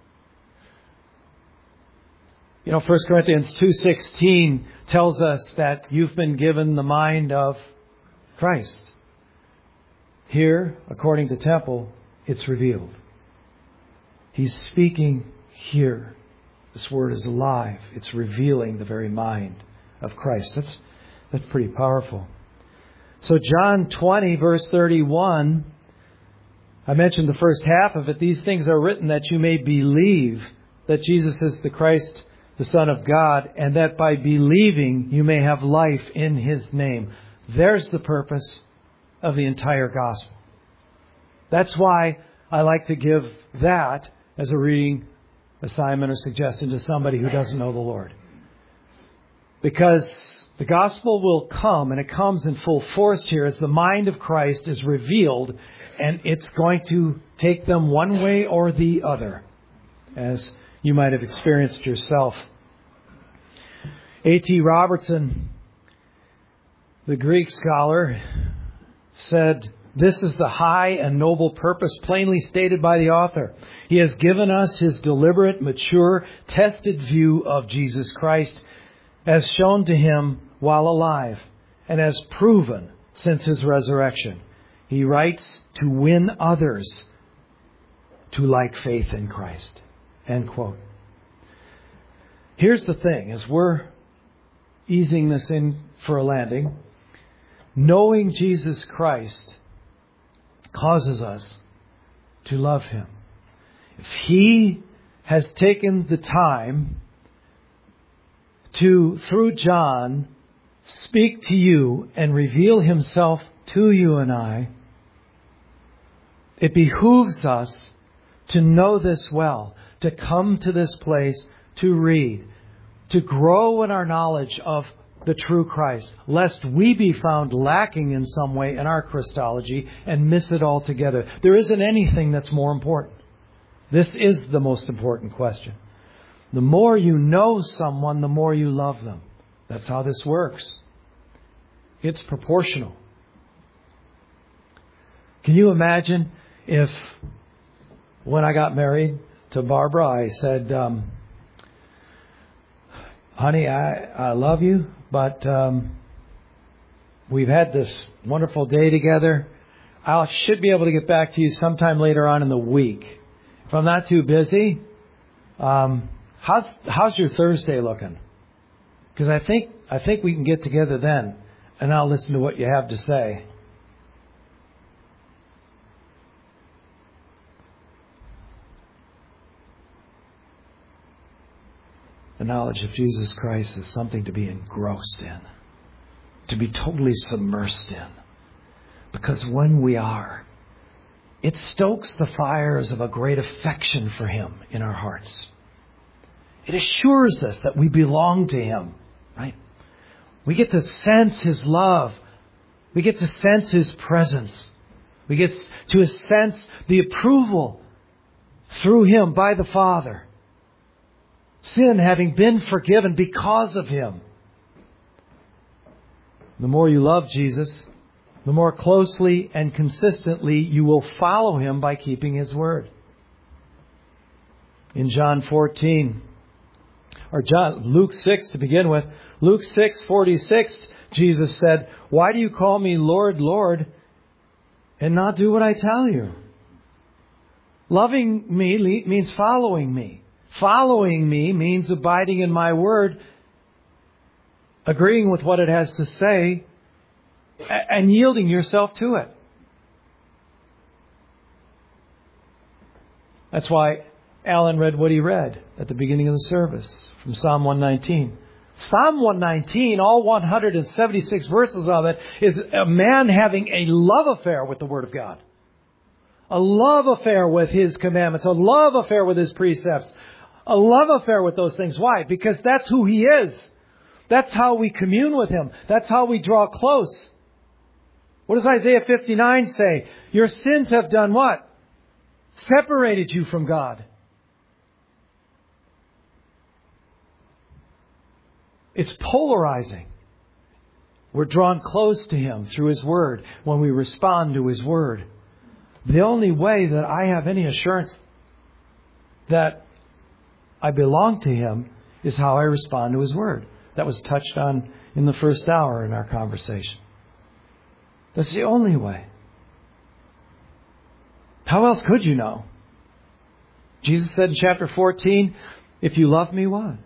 1 Corinthians 2:16 tells us that you've been given the mind of Christ. Here, according to Temple, it's revealed. He's speaking here. This word is alive. It's revealing the very mind of Christ. That's pretty powerful. So John 20, verse 31, I mentioned the first half of it. These things are written that you may believe that Jesus is the Christ, the Son of God, and that by believing you may have life in His name. There's the purpose of the entire gospel. That's why I like to give that as a reading assignment or suggestion to somebody who doesn't know the Lord. Because The gospel will come, and it comes in full force here as the mind of Christ is revealed, and it's going to take them one way or the other, as you might have experienced yourself. A.T. Robertson, the Greek scholar, said, "This is the high and noble purpose plainly stated by the author. He has given us his deliberate, mature, tested view of Jesus Christ as shown to him while alive and as proven since his resurrection. He writes to win others to like faith in Christ." End quote. Here's the thing, as we're easing this in for a landing, knowing Jesus Christ causes us to love Him. If He has taken the time to, through John, speak to you and reveal Himself to you and I, it behooves us to know this well, to come to this place to read, to grow in our knowledge of the true Christ, lest we be found lacking in some way in our Christology and miss it altogether. There isn't anything that's more important. This is the most important question. The more you know someone, the more you love them. That's how this works. It's proportional. Can you imagine if, when I got married to Barbara, I said, "Honey, I love you, but we've had this wonderful day together. I should be able to get back to you sometime later on in the week. If I'm not too busy, how's your Thursday looking? Because I think we can get together then, and I'll listen to what you have to say." The knowledge of Jesus Christ is something to be engrossed in, to be totally submersed in. Because when we are, it stokes the fires of a great affection for Him in our hearts. It assures us that we belong to Him, right? We get to sense His love. We get to sense His presence. We get to sense the approval through Him by the Father. Sin having been forgiven because of Him. The more you love Jesus, the more closely and consistently you will follow Him by keeping His word. In John 14, or Luke 6 to begin with, Luke 6:46, Jesus said, "Why do you call me Lord, Lord, and not do what I tell you?" Loving me means following me. Following me means abiding in my word, agreeing with what it has to say, and yielding yourself to it. That's why Alan read what he read at the beginning of the service from Psalm 119. Psalm 119, all 176 verses of it, is a man having a love affair with the Word of God. A love affair with His commandments. A love affair with His precepts. A love affair with those things. Why? Because that's who He is. That's how we commune with Him. That's how we draw close. What does Isaiah 59 say? Your sins have done what? Separated you from God. It's polarizing. We're drawn close to Him through His Word when we respond to His Word. The only way that I have any assurance that I belong to Him is how I respond to His Word. That was touched on in the first hour in our conversation. That's the only way. How else could you know? Jesus said in chapter 14, if you love me, what?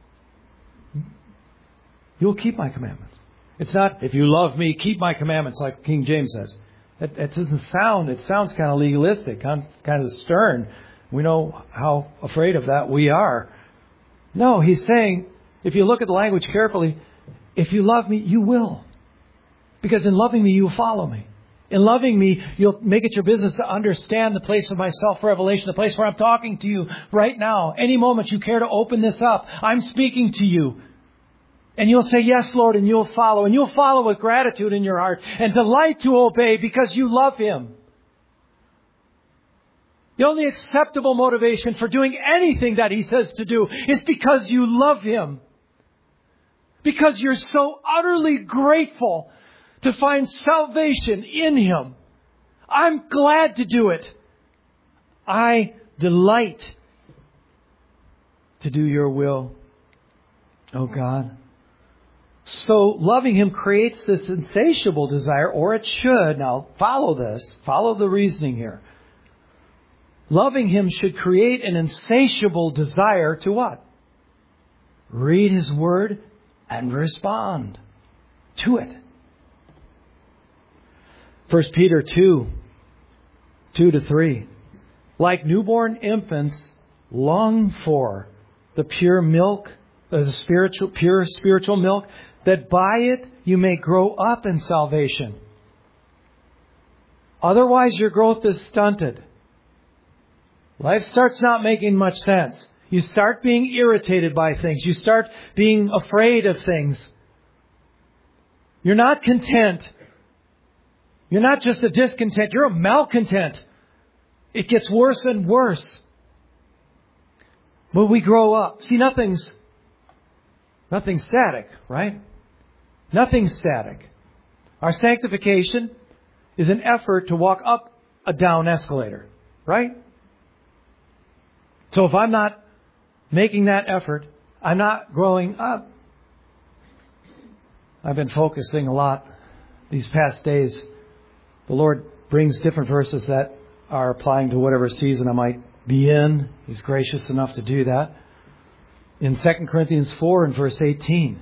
You'll keep my commandments. It's not, if you love me, keep my commandments, like King James says. It doesn't sound, it sounds kind of legalistic, kind of stern. We know how afraid of that we are. No, He's saying, if you look at the language carefully, if you love me, you will. Because in loving me, you'll follow me. In loving me, you'll make it your business to understand the place of my self-revelation, the place where I'm talking to you right now. Any moment you care to open this up, I'm speaking to you. And you'll say, yes, Lord, and you'll follow. And you'll follow with gratitude in your heart and delight to obey because you love Him. The only acceptable motivation for doing anything that He says to do is because you love Him. Because you're so utterly grateful to find salvation in Him. I'm glad to do it. I delight to do your will, oh God. So loving Him creates this insatiable desire, or it should. Now follow this. Follow the reasoning here. Loving Him should create an insatiable desire to what? Read His Word and respond to it. 1 Peter 2:2-3. Like newborn infants, long for the pure milk, the pure spiritual milk, that by it you may grow up in salvation. Otherwise, your growth is stunted. Life starts not making much sense. You start being irritated by things. You start being afraid of things. You're not content. You're not just a discontent. You're a malcontent. It gets worse and worse. But we grow up. See, nothing's static, right? Nothing's static. Our sanctification is an effort to walk up a down escalator, right? So if I'm not making that effort, I'm not growing up. I've been focusing a lot these past days. The Lord brings different verses that are applying to whatever season I might be in. He's gracious enough to do that. In 2 Corinthians 4 and verse 18.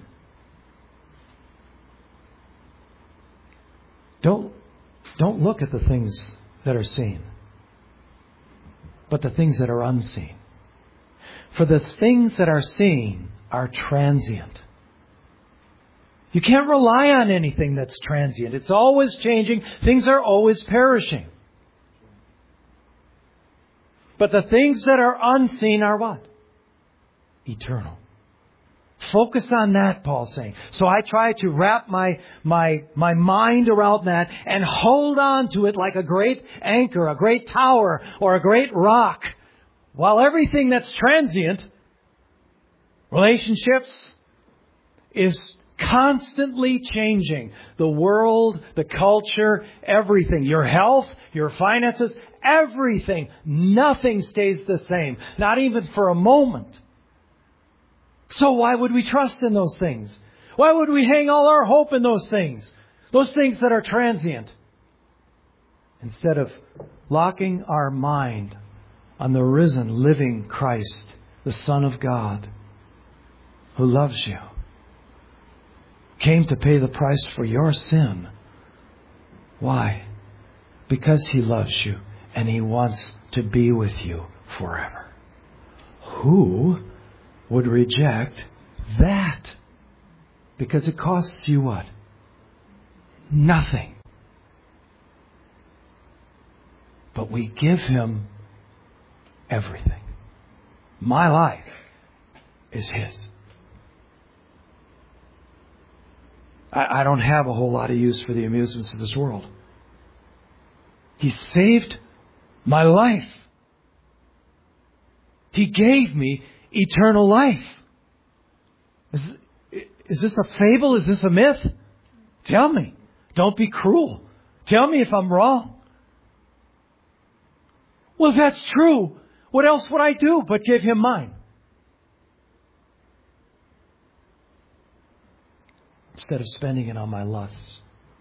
Don't look at the things that are seen, but the things that are unseen. For the things that are seen are transient. You can't rely on anything that's transient. It's always changing. Things are always perishing. But the things that are unseen are what? Eternal. Focus on that, Paul's saying. So I try to wrap my mind around that and hold on to it like a great anchor, a great tower, or a great rock. While everything that's transient, relationships, is constantly changing. The world, the culture, everything. Your health, your finances, everything. Nothing stays the same. Not even for a moment. So why would we trust in those things? Why would we hang all our hope in those things? Those things that are transient. Instead of locking our mind on the risen, living Christ, the Son of God, who loves you, came to pay the price for your sin. Why? Because He loves you and He wants to be with you forever. Who would reject that? Because it costs you what? Nothing. But we give Him everything. My life is His. I don't have a whole lot of use for the amusements of this world. He saved my life. He gave me eternal life. Is this a fable? Is this a myth? Tell me. Don't be cruel. Tell me if I'm wrong. Well, if that's true, what else would I do but give Him mine? Instead of spending it on my lusts.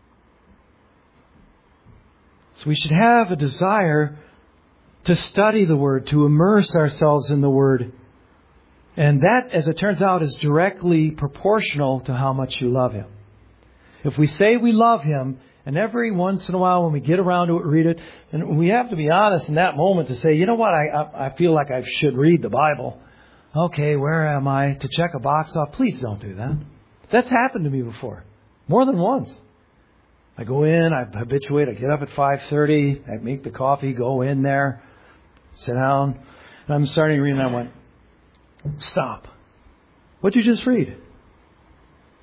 So we should have a desire to study the Word, to immerse ourselves in the Word. And that, as it turns out, is directly proportional to how much you love Him. If we say we love Him, and every once in a while when we get around to it, read it, and we have to be honest in that moment to say, you know what, I feel like I should read the Bible. Okay, where am I? To check a box off. Please don't do that. That's happened to me before. More than once. I go in, I habituate, I get up at 5:30, I make the coffee, go in there, sit down, and I'm starting to read, and I went, stop. What'd you just read?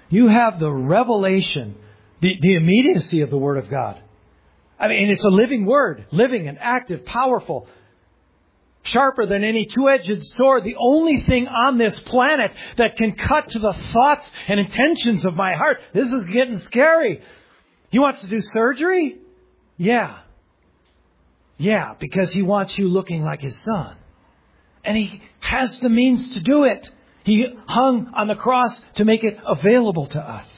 You have the revelation, the immediacy of the Word of God. I mean, it's a living Word, living and active, powerful, sharper than any two-edged sword. The only thing on this planet that can cut to the thoughts and intentions of my heart. This is getting scary. He wants to do surgery? Yeah. Yeah, because He wants you looking like His Son. And He has the means to do it. He hung on the cross to make it available to us.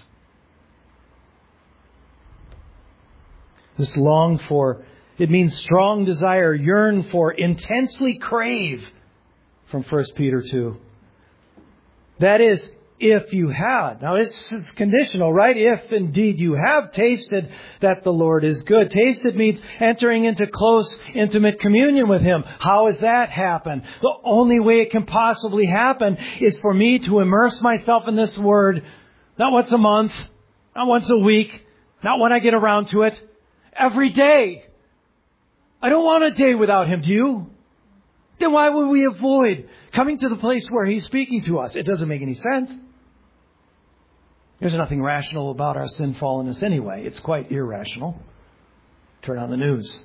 This long for, it means strong desire, yearn for, intensely crave from 1 Peter 2. That is, if you had. Now, this is conditional, right? If indeed you have tasted that the Lord is good. Tasted means entering into close, intimate communion with Him. How has that happened? The only way it can possibly happen is for me to immerse myself in this Word, not once a month, not once a week, not when I get around to it, every day. I don't want a day without Him, do you? Then why would we avoid coming to the place where He's speaking to us? It doesn't make any sense. There's nothing rational about our sin fallenness anyway. It's quite irrational. Turn on the news.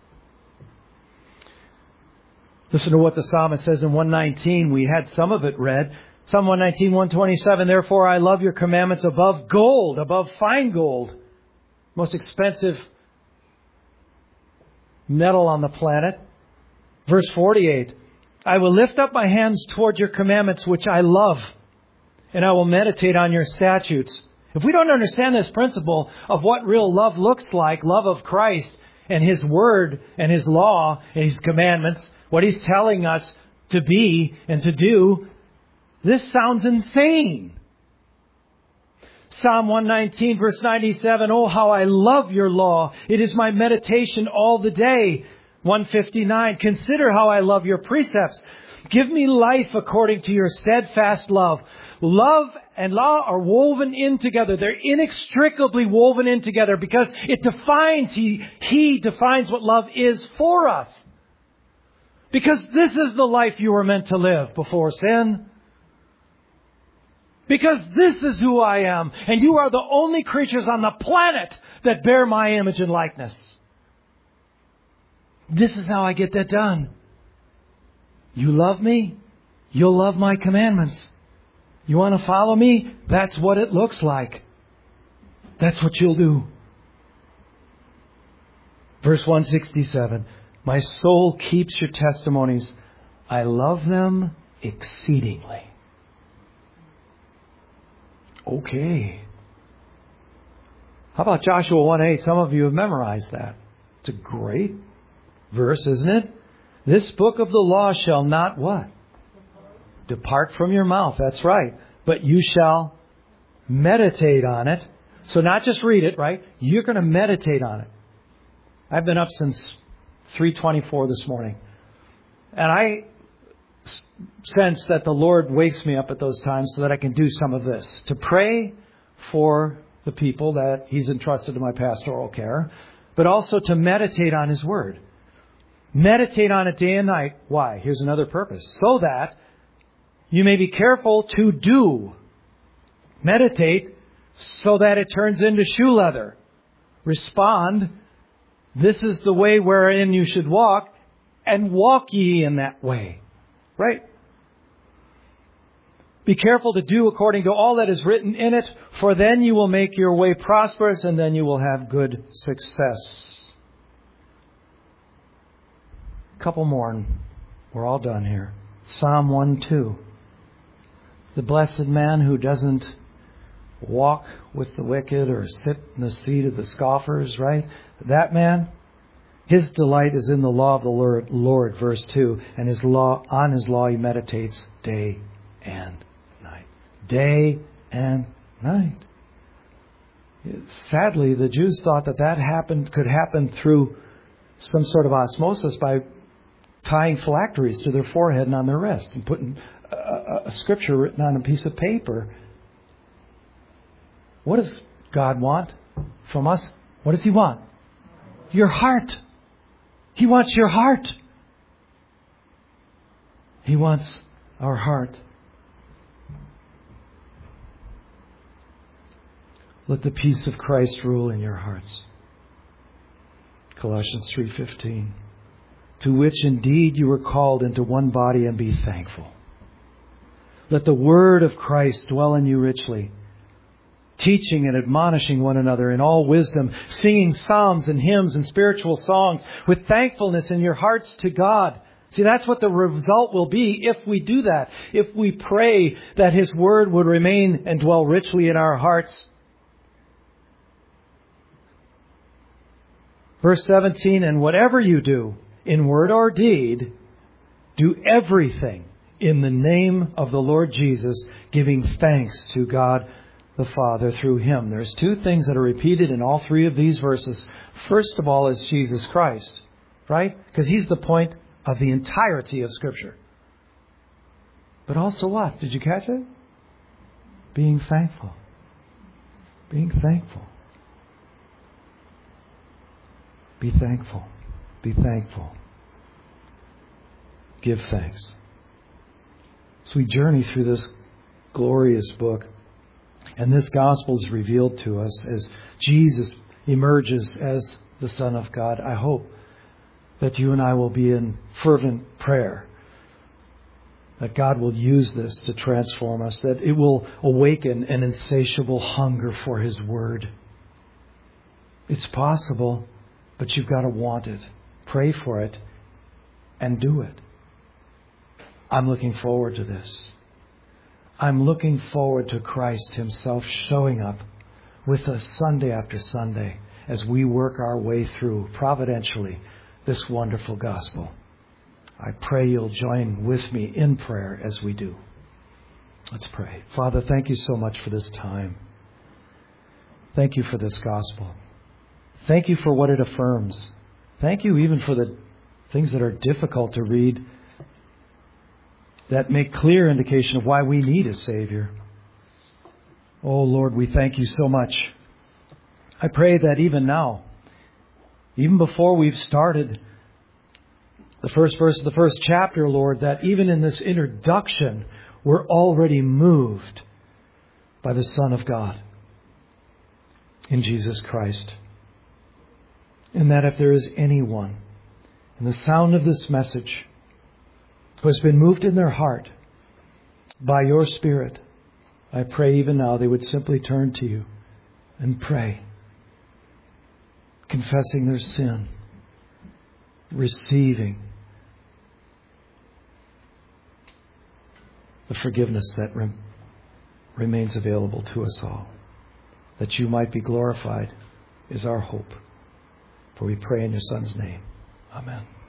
Listen to what the psalmist says in 119. We had some of it read. Psalm 119, 127. Therefore I love your commandments above gold, above fine gold. Most expensive metal on the planet. Verse 48. I will lift up my hands toward your commandments, which I love, and I will meditate on your statutes. If we don't understand this principle of what real love looks like, love of Christ and His Word and His law and His commandments, what He's telling us to be and to do, this sounds insane. Psalm 119 verse 97, oh, how I love your law. It is my meditation all the day. 159, consider how I love your precepts. Give me life according to your steadfast love. Love and law are woven in together. They're inextricably woven in together because it defines, He defines what love is for us. Because this is the life you were meant to live before sin. Because this is who I am. And you are the only creatures on the planet that bear my image and likeness. This is how I get that done. You love me? You'll love my commandments. You want to follow me? That's what it looks like. That's what you'll do. Verse 167. My soul keeps your testimonies. I love them exceedingly. Okay. How about Joshua 1:8? Some of you have memorized that. It's a great verse, isn't it? This book of the law shall not what? Depart from your mouth. That's right. But you shall meditate on it. So not just read it, right? You're going to meditate on it. I've been up since 3:24 this morning. And I sense that the Lord wakes me up at those times so that I can do some of this. To pray for the people that He's entrusted to my pastoral care. But also to meditate on His Word. Meditate on it day and night. Why? Here's another purpose. So that you may be careful to do. Meditate so that it turns into shoe leather. Respond. This is the way wherein you should walk, and walk ye in that way. Right? Be careful to do according to all that is written in it, for then you will make your way prosperous, and then you will have good success. Couple more and we're all done here. Psalm 1:2. The blessed man who doesn't walk with the wicked or sit in the seat of the scoffers, right? That man, his delight is in the law of the Lord, verse 2. And on his law he meditates day and night. Day and night. Sadly, the Jews thought that could happen through some sort of osmosis by tying phylacteries to their forehead and on their wrist and putting a scripture written on a piece of paper. What does God want from us? What does He want? Your heart. He wants your heart. He wants our heart. Let the peace of Christ rule in your hearts. Colossians 3:15. To which indeed you were called into one body, and be thankful. Let the word of Christ dwell in you richly, teaching and admonishing one another in all wisdom, singing psalms and hymns and spiritual songs with thankfulness in your hearts to God. See, that's what the result will be if we do that. If we pray that His word would remain and dwell richly in our hearts. Verse 17, and whatever you do, in word or deed, do everything in the name of the Lord Jesus, giving thanks to God the Father through Him. There's two things that are repeated in all three of these verses. First of all is Jesus Christ, right? Because He's the point of the entirety of Scripture. But also what? Did you catch it? Being thankful. Being thankful. Be thankful. Be thankful. Give thanks. So we journey through this glorious book. And this gospel is revealed to us as Jesus emerges as the Son of God. I hope that you and I will be in fervent prayer, that God will use this to transform us, that it will awaken an insatiable hunger for His Word. It's possible, but you've got to want it. Pray for it and do it. I'm looking forward to this. I'm looking forward to Christ Himself showing up with us Sunday after Sunday as we work our way through, providentially, this wonderful gospel. I pray you'll join with me in prayer as we do. Let's pray. Father, thank you so much for this time. Thank you for this gospel. Thank you for what it affirms. Thank you even for the things that are difficult to read, that make clear indication of why we need a Savior. Oh Lord, we thank you so much. I pray that even now, even before we've started the first verse of the first chapter, Lord, that even in this introduction, we're already moved by the Son of God in Jesus Christ. And that if there is anyone in the sound of this message who has been moved in their heart by your Spirit, I pray even now they would simply turn to you and pray, confessing their sin, receiving the forgiveness that remains available to us all. That you might be glorified is our hope. For we pray in your Son's name. Amen.